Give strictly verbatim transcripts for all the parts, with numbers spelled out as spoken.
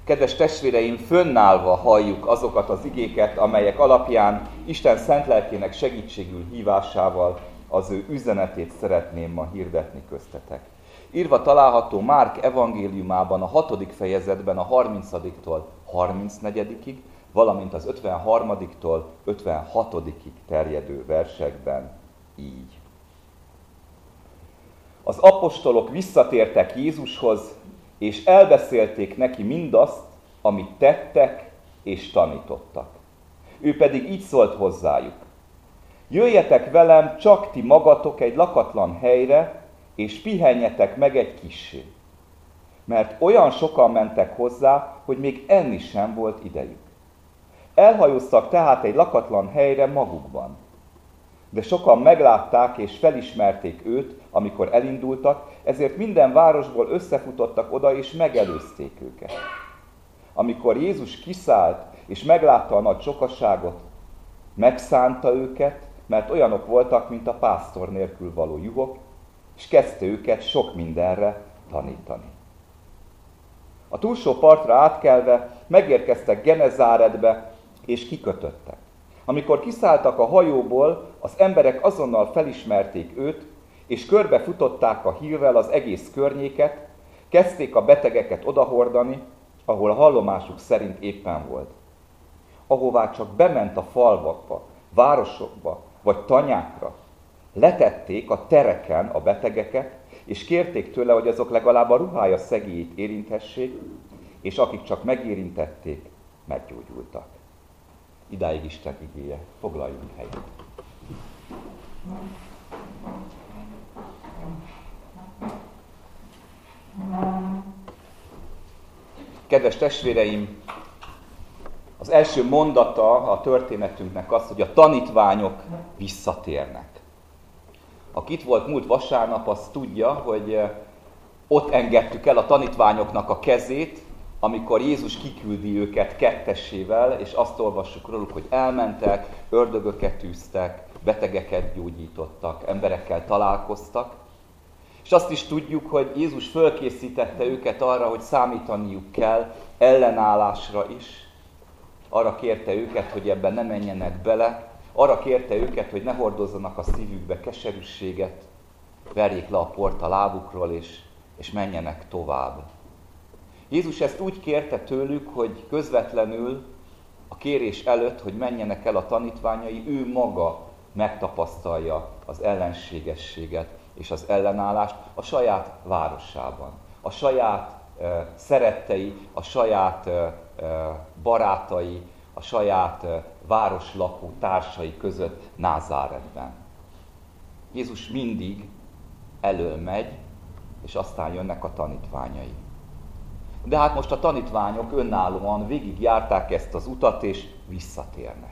Kedves testvéreim, fönnállva halljuk azokat az igéket, amelyek alapján Isten szent lelkének segítségül hívásával az ő üzenetét szeretném ma hirdetni köztetek. Írva található Márk evangéliumában a hatodik fejezetben a harmincadiktól harmincnegyedikig, valamint az ötvenharmadiktól ötvenhatodikig terjedő versekben így. Az apostolok visszatértek Jézushoz, és elbeszélték neki mindazt, amit tettek és tanítottak. Ő pedig így szólt hozzájuk: jöjjetek velem csak ti magatok egy lakatlan helyre, és pihenjetek meg egy kissé. Mert olyan sokan mentek hozzá, hogy még enni sem volt idejük. Elhajóztak tehát egy lakatlan helyre magukban. De sokan meglátták és felismerték őt, amikor elindultak, ezért minden városból összefutottak oda és megelőzték őket. Amikor Jézus kiszállt és meglátta a nagy sokaságot, megszánta őket, mert olyanok voltak, mint a pásztor nélkül való juhok, és kezdte őket sok mindenre tanítani. A túlsó partra átkelve megérkeztek Genezáretbe, és kikötöttek. Amikor kiszálltak a hajóból, az emberek azonnal felismerték őt, és körbefutották a hírrel az egész környéket, kezdték a betegeket odahordani, ahol a hallomásuk szerint éppen volt. Ahová csak bement a falvakba, városokba vagy tanyákra, letették a tereken a betegeket, és kérték tőle, hogy azok legalább a ruhája szegélyét érinthessék, és akik csak megérintették, meggyógyultak. Idáig Isten igéje. Foglaljunk helyet. Kedves testvéreim, az első mondata a történetünknek az, hogy a tanítványok visszatérnek. Aki itt volt múlt vasárnap, az tudja, hogy ott engedtük el a tanítványoknak a kezét, amikor Jézus kiküldi őket kettessével, és azt olvassuk róluk, hogy elmentek, ördögöket űztek, betegeket gyógyítottak, emberekkel találkoztak. És azt is tudjuk, hogy Jézus fölkészítette őket arra, hogy számítaniuk kell ellenállásra is. Arra kérte őket, hogy ebben ne menjenek bele. Arra kérte őket, hogy ne hordozzanak a szívükbe keserűséget, verjék le a port a lábukról, és, és menjenek tovább. Jézus ezt úgy kérte tőlük, hogy közvetlenül a kérés előtt, hogy menjenek el a tanítványai, ő maga megtapasztalja az ellenségességet és az ellenállást a saját városában. A saját uh, szerettei, a saját uh, barátai, a saját uh, városlakó társai között Názáretben. Jézus mindig elől megy, és aztán jönnek a tanítványai. De hát most a tanítványok önállóan végigjárták ezt az utat, és visszatérnek.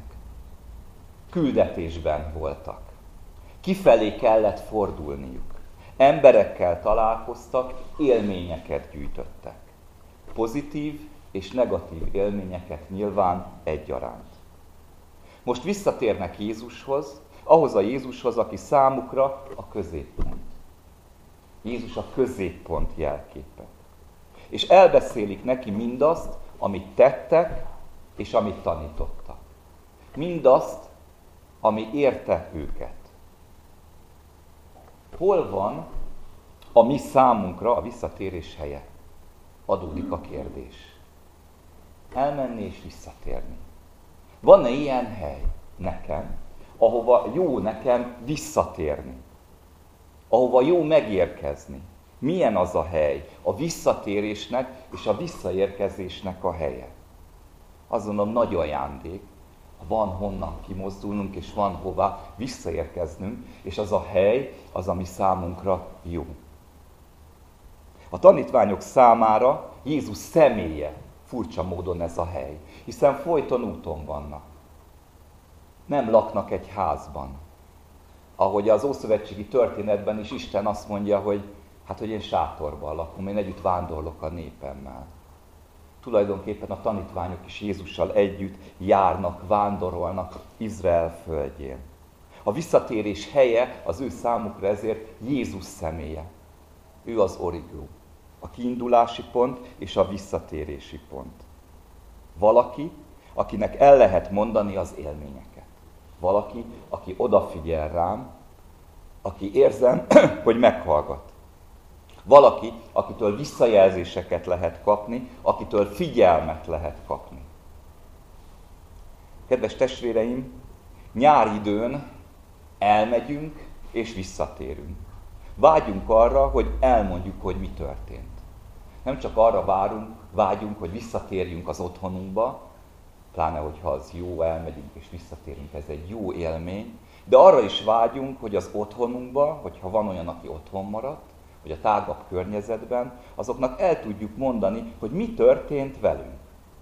Küldetésben voltak. Kifelé kellett fordulniuk. Emberekkel találkoztak, élményeket gyűjtöttek. Pozitív és negatív élményeket nyilván egyaránt. Most visszatérnek Jézushoz, ahhoz a Jézushoz, aki számukra a középpont. Jézus a középpont jelképe. És elbeszélik neki mindazt, amit tettek, és amit tanítottak. Mindazt, ami érte őket. Hol van a mi számunkra a visszatérés helye? Adódik a kérdés. Elmenni és visszatérni. Van-e ilyen hely nekem, ahova jó nekem visszatérni? Ahova jó megérkezni? Milyen az a hely? A visszatérésnek és a visszaérkezésnek a helye. Azt mondom, nagy ajándék. Van honnan kimozdulnunk, és van hová visszaérkeznünk, és az a hely, az, ami számunkra jó. A tanítványok számára Jézus személye furcsa módon ez a hely, hiszen folyton úton vannak. Nem laknak egy házban. Ahogy az ószövetségi történetben is Isten azt mondja, hogy hát, hogy én sátorban lakom, én együtt vándorlok a népemmel. Tulajdonképpen a tanítványok is Jézussal együtt járnak, vándorolnak Izrael földjén. A visszatérés helye az ő számukra ezért Jézus személye. Ő az origo, a kiindulási pont és a visszatérési pont. Valaki, akinek el lehet mondani az élményeket. Valaki, aki odafigyel rám, aki érzem, hogy meghallgat. Valaki, akitől visszajelzéseket lehet kapni, akitől figyelmet lehet kapni. Kedves testvéreim, nyári időn elmegyünk és visszatérünk. Vágyunk arra, hogy elmondjuk, hogy mi történt. Nem csak arra várunk, vágyunk, hogy visszatérjünk az otthonunkba, pláne, hogyha az jó, elmegyünk és visszatérünk, ez egy jó élmény, de arra is vágyunk, hogy az otthonunkba, hogyha van olyan, aki otthon maradt, vagy a tágabb környezetben, azoknak el tudjuk mondani, hogy mi történt velünk.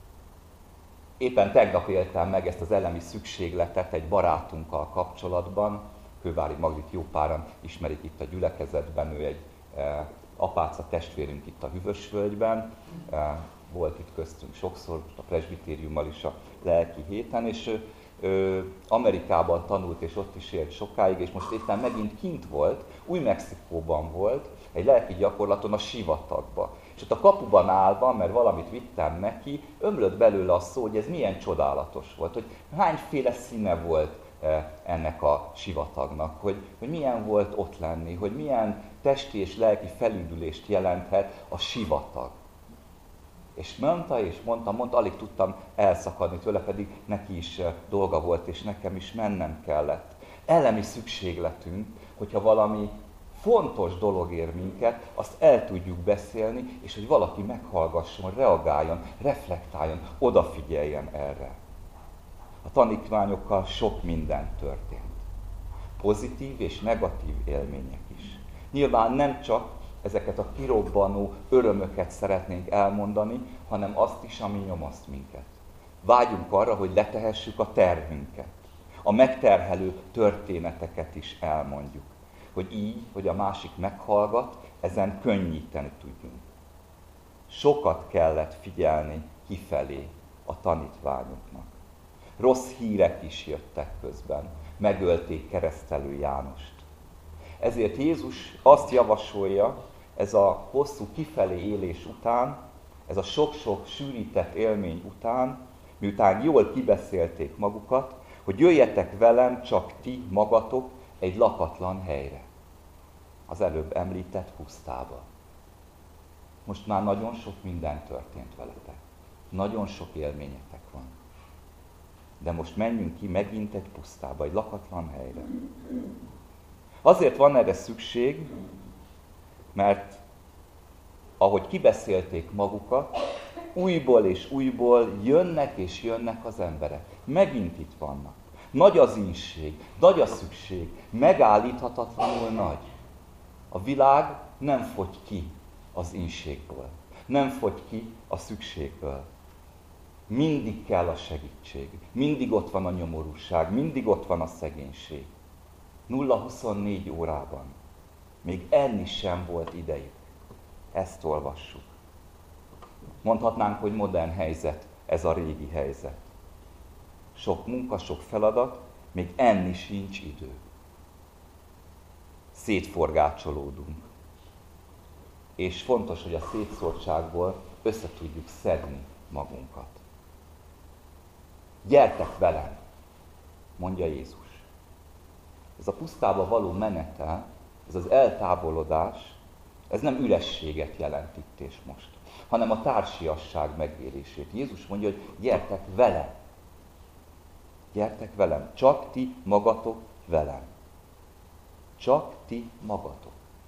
Éppen tegnap éltem meg ezt az elemi szükségletet egy barátunkkal kapcsolatban. Kővári Magdit jó páran ismerik itt a gyülekezetben, ő egy e, apáca testvérünk itt a Hűvösvölgyben. E, volt itt köztünk sokszor, a presbitériummal is a lelki héten, és ő, ő Amerikában tanult, és ott is élt sokáig, és most éppen megint kint volt, Új-Mexikóban volt, egy lelki gyakorlaton a sivatagba. És ott a kapuban állva, mert valamit vittem neki, ömlött belőle a szó, hogy ez milyen csodálatos volt, hogy hányféle színe volt ennek a sivatagnak, hogy, hogy milyen volt ott lenni, hogy milyen testi és lelki felüdülést jelenthet a sivatag. És mondta, és mondta, mondta, alig tudtam elszakadni tőle, pedig neki is dolga volt, és nekem is mennem kellett. Elemi szükségletünk, hogyha valami fontos dolog ér minket, azt el tudjuk beszélni, és hogy valaki meghallgasson, reagáljon, reflektáljon, odafigyeljen erre. A tanítványokkal sok minden történt. Pozitív és negatív élmények is. Nyilván nem csak ezeket a kirobbanó örömöket szeretnénk elmondani, hanem azt is, ami nyomaszt minket. Vágyunk arra, hogy letehessük a terhünket. A megterhelő történeteket is elmondjuk. Hogy így, hogy a másik meghallgat, ezen könnyíteni tudjunk. Sokat kellett figyelni kifelé a tanítványoknak. Rossz hírek is jöttek közben. Megölték Keresztelő Jánost. Ezért Jézus azt javasolja, ez a hosszú kifelé élés után, ez a sok-sok sűrített élmény után, miután jól kibeszélték magukat, hogy jöjjetek velem csak ti magatok egy lakatlan helyre. Az előbb említett pusztába. Most már nagyon sok minden történt veletek. Nagyon sok élményetek van. De most menjünk ki megint egy pusztába, egy lakatlan helyre. Azért van erre szükség, mert ahogy kibeszélték magukat, újból és újból jönnek és jönnek az emberek. Megint itt vannak. Nagy az ínség, nagy a szükség, megállíthatatlanul nagy. A világ nem fogy ki az ínségből, nem fogy ki a szükségből. Mindig kell a segítség, mindig ott van a nyomorúság, mindig ott van a szegénység. nulla huszonnégy órában még enni sem volt idejük. Ezt olvassuk. Mondhatnánk, hogy modern helyzet ez a régi helyzet. Sok munka, sok feladat, még enni sincs idő. Szétforgácsolódunk. És fontos, hogy a szétszórtságból össze tudjuk szedni magunkat. Gyertek velem, mondja Jézus. Ez a pusztába való menetel, ez az eltávolodás, ez nem ürességet jelent itt és most, hanem a társiasság megélését. Jézus mondja, hogy gyertek velem. Gyertek velem, csak ti magatok velem. Csak ti magatok.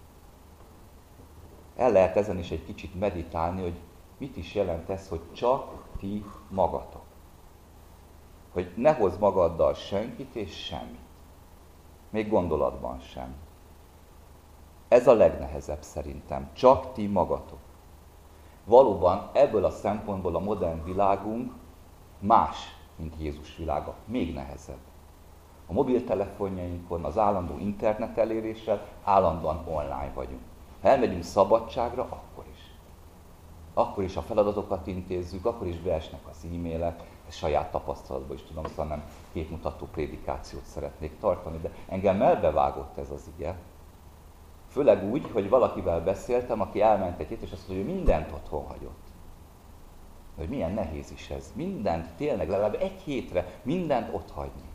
El lehet ezen is egy kicsit meditálni, hogy mit is jelent ez, hogy csak ti magatok. Hogy ne hozz magaddal senkit és semmit. Még gondolatban sem. Ez a legnehezebb szerintem. Csak ti magatok. Valóban ebből a szempontból a modern világunk más, mint Jézus világa. Még nehezebb. A mobiltelefonjainkon, az állandó internet eléréssel állandóan online vagyunk. Ha elmegyünk szabadságra, akkor is. Akkor is a feladatokat intézzük, akkor is beesnek az e-mailek, ezt saját tapasztalatból is tudom, szóval nem képmutató prédikációt szeretnék tartani, de engem elbevágott ez az ige. Főleg úgy, hogy valakivel beszéltem, aki elment egy hét, és azt mondja, hogy mindent otthon hagyott. Hogy milyen nehéz is ez. Mindent, tényleg legalább egy hétre mindent otthagyni.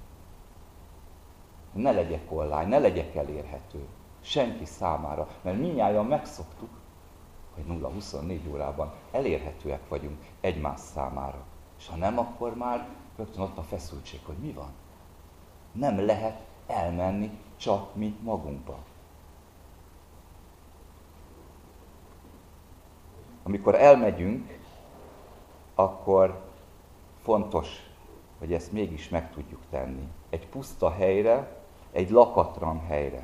Ne legyek online, ne legyek elérhető. Senki számára. Mert mindnyájan megszoktuk, hogy nulla huszonnégy órában elérhetőek vagyunk egymás számára. És ha nem, akkor már rögtön ott a feszültség, hogy mi van. Nem lehet elmenni csak mi magunkba. Amikor elmegyünk, akkor fontos, hogy ezt mégis meg tudjuk tenni. Egy puszta helyre, egy lakatlan helyre.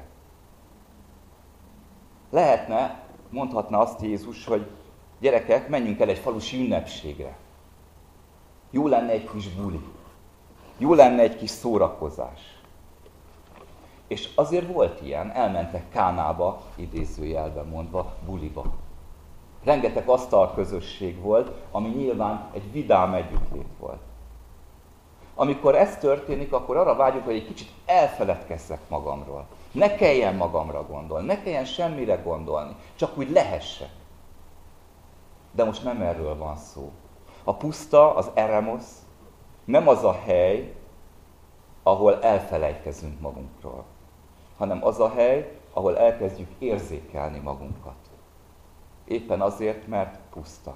Lehetne, mondhatna azt Jézus, hogy gyerekek, menjünk el egy falusi ünnepségre. Jó lenne egy kis buli. Jó lenne egy kis szórakozás. És azért volt ilyen, elmentek Kánába, idézőjelben mondva, buliba. Rengeteg asztalközösség volt, ami nyilván egy vidám együttlét volt. Amikor ez történik, akkor arra vágyunk, hogy egy kicsit elfeledkezzek magamról. Ne kelljen magamra gondolni, ne kelljen semmire gondolni, csak úgy lehessek. De most nem erről van szó. A puszta, az eremosz nem az a hely, ahol elfelejtkezünk magunkról, hanem az a hely, ahol elkezdjük érzékelni magunkat. Éppen azért, mert puszta.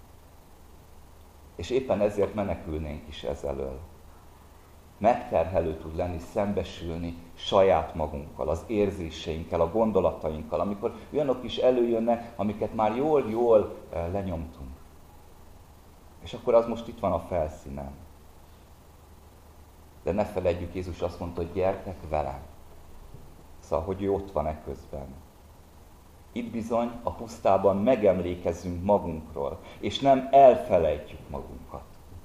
És éppen ezért menekülnénk is ez elől. Megterhelő tud lenni, szembesülni saját magunkkal, az érzéseinkkel, a gondolatainkkal, amikor olyanok is előjönnek, amiket már jól-jól lenyomtunk. És akkor az most itt van a felszínen. De ne feledjük, Jézus azt mondta, hogy gyertek velem. Szóval, hogy ő ott van e közben. Itt bizony a pusztában megemlékezünk magunkról, és nem elfelejtjük magunkat.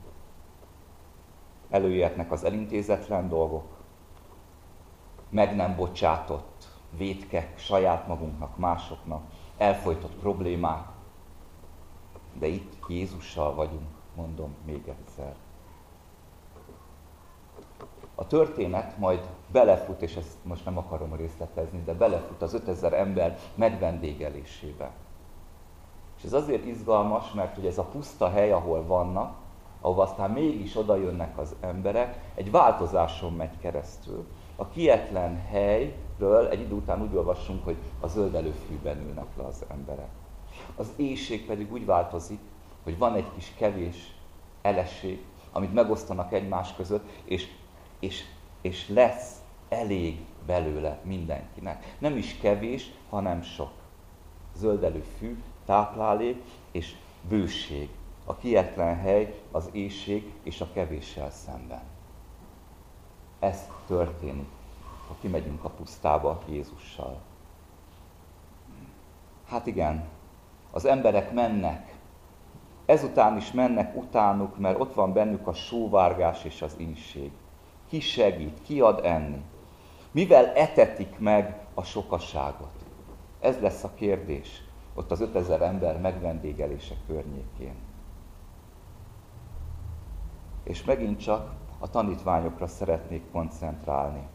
Előjöhetnek az elintézetlen dolgok, meg nem bocsátott vétkek saját magunknak, másoknak, elfojtott problémák. De itt Jézussal vagyunk, mondom még egyszer. A történet majd belefut, és ezt most nem akarom részletezni, de belefut az ötezer ember megvendégelésébe. És ez azért izgalmas, mert hogy ez a puszta hely, ahol vannak, ahova aztán mégis oda jönnek az emberek, egy változáson megy keresztül. A kietlen helyről egy idő után úgy olvassunk, hogy a zöldelő fűben ülnek le az emberek. Az éhség pedig úgy változik, hogy van egy kis kevés elesség, amit megosztanak egymás között, és, és, és lesz elég belőle mindenkinek. Nem is kevés, hanem sok. Zöldelő fű, táplálék és bőség. A kietlen hely, az éhség és a kevéssel szemben. Ez történik, ha kimegyünk a pusztába Jézussal. Hát igen, az emberek mennek, ezután is mennek utánuk, mert ott van bennük a sóvárgás és az ínség. Ki segít, ki ad enni? Mivel etetik meg a sokaságot? Ez lesz a kérdés ott az ötezer ember megvendégelése környékén. És megint csak a tanítványokra szeretnék koncentrálni.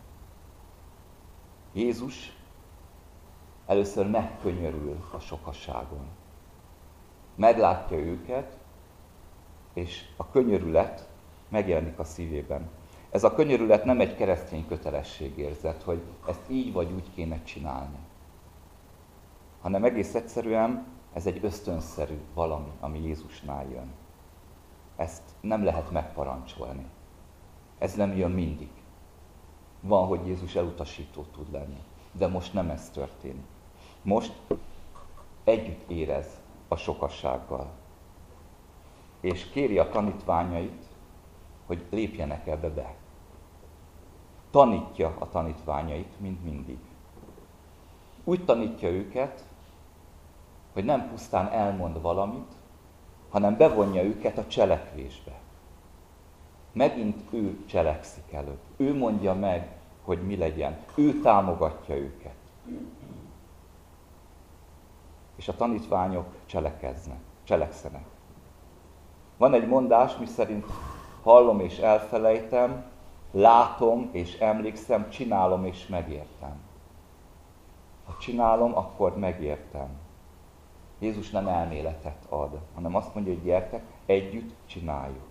Jézus először megkönyörül a sokaságon. Meglátja őket, és a könyörület megjelenik a szívében. Ez a könyörület nem egy keresztény kötelességérzet, hogy ezt így vagy úgy kéne csinálni, hanem egész egyszerűen ez egy ösztönszerű valami, ami Jézusnál jön. Ezt nem lehet megparancsolni. Ez nem jön mindig. Van, hogy Jézus elutasító tud lenni, de most nem ez történik. Most együtt érez a sokassággal, és kéri a tanítványait, hogy lépjenek ebbe be. Tanítja a tanítványait, mint mindig. Úgy tanítja őket, hogy nem pusztán elmond valamit, hanem bevonja őket a cselekvésbe. Megint ő cselekszik előbb. Ő mondja meg, hogy mi legyen. Ő támogatja őket. És a tanítványok cselekeznek, cselekszenek. Van egy mondás, miszerint hallom és elfelejtem, látom és emlékszem, csinálom és megértem. Ha csinálom, akkor megértem. Jézus nem elméletet ad, hanem azt mondja, hogy gyertek, együtt csináljuk.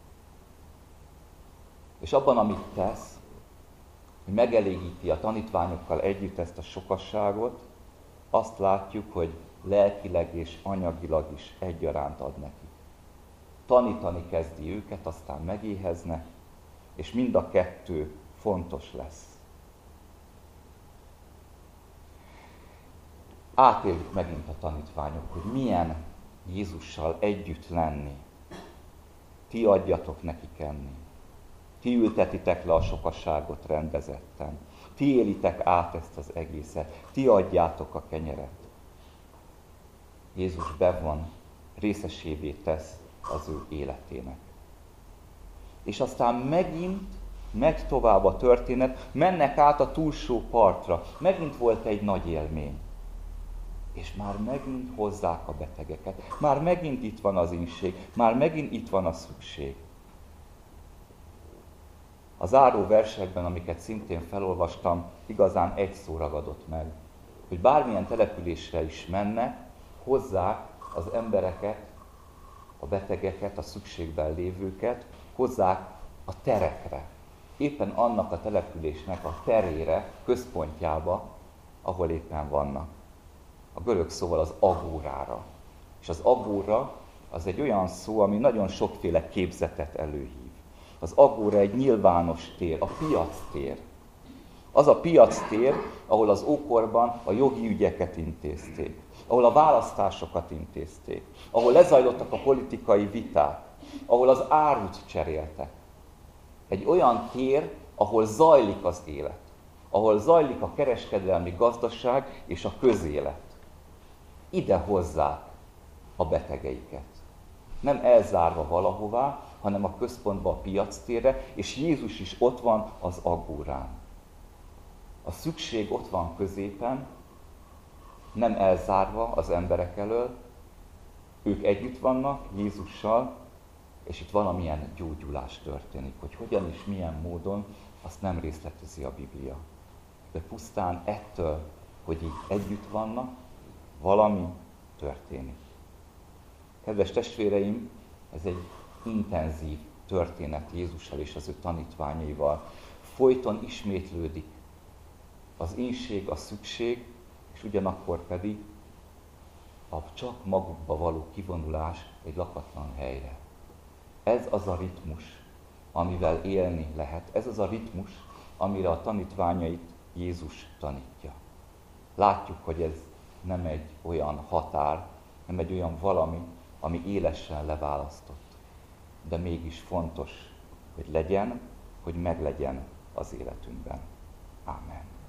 És abban, amit tesz, hogy megelégíti a tanítványokkal együtt ezt a sokasságot, azt látjuk, hogy lelkileg és anyagilag is egyaránt ad nekik. Tanítani kezdi őket, aztán megéheznek, és mind a kettő fontos lesz. Átéljük megint a tanítványok, hogy milyen Jézussal együtt lenni. Ti adjatok nekik enni. Ti ültetitek le a sokasságot rendezetten. Ti élitek át ezt az egészet. Ti adjátok a kenyeret. Jézus bevon, részesévé tesz az ő életének. És aztán megint megy tovább a történet, mennek át a túlsó partra. Megint volt egy nagy élmény. És már megint hozzák a betegeket. Már megint itt van az ínség. Már megint itt van a szükség. A záró versekben, amiket szintén felolvastam, igazán egy szó ragadott meg. Hogy bármilyen településre is mennek, hozzák az embereket, a betegeket, a szükségben lévőket, hozzák a terekre. Éppen annak a településnek a terére, központjába, ahol éppen vannak. A görög szóval az agórára. És az agóra az egy olyan szó, ami nagyon sokféle képzetet előhív. Az agóra egy nyilvános tér, a piactér. Az a piactér, ahol az ókorban a jogi ügyeket intézték, ahol a választásokat intézték, ahol lezajlottak a politikai viták, ahol az árut cseréltek. Egy olyan tér, ahol zajlik az élet, ahol zajlik a kereskedelmi gazdaság és a közélet. Ide hozzák a betegeiket. Nem elzárva valahová, hanem a központba, a piactérre, és Jézus is ott van az agórán. A szükség ott van középen, nem elzárva az emberek elől, ők együtt vannak Jézussal, és itt valamilyen gyógyulás történik. Hogy hogyan és milyen módon, azt nem részletezi a Biblia. De pusztán ettől, hogy így együtt vannak, valami történik. Kedves testvéreim, ez egy intenzív történet Jézussal és az ő tanítványaival. Folyton ismétlődik az ínség, a szükség, és ugyanakkor pedig a csak magukba való kivonulás egy lakatlan helyre. Ez az a ritmus, amivel élni lehet. Ez az a ritmus, amire a tanítványait Jézus tanítja. Látjuk, hogy ez nem egy olyan határ, nem egy olyan valami, ami élesen leválasztott. De mégis fontos, hogy legyen, hogy meglegyen az életünkben. Ámen.